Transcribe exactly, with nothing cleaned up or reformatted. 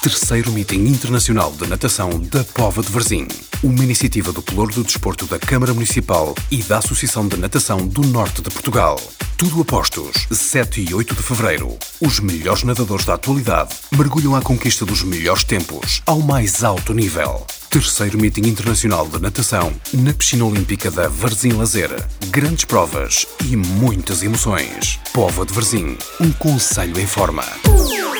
Terceiro Meeting Internacional de Natação da Póvoa de Varzim. Uma iniciativa do Pelouro do Desporto da Câmara Municipal e da Associação de Natação do Norte de Portugal. Tudo a postos, sete e oito de fevereiro. Os melhores nadadores da atualidade mergulham à conquista dos melhores tempos, ao mais alto nível. Terceiro Meeting Internacional de Natação na Piscina Olímpica da Varzim Lazer. Grandes provas e muitas emoções. Póvoa de Varzim, um concelho em forma.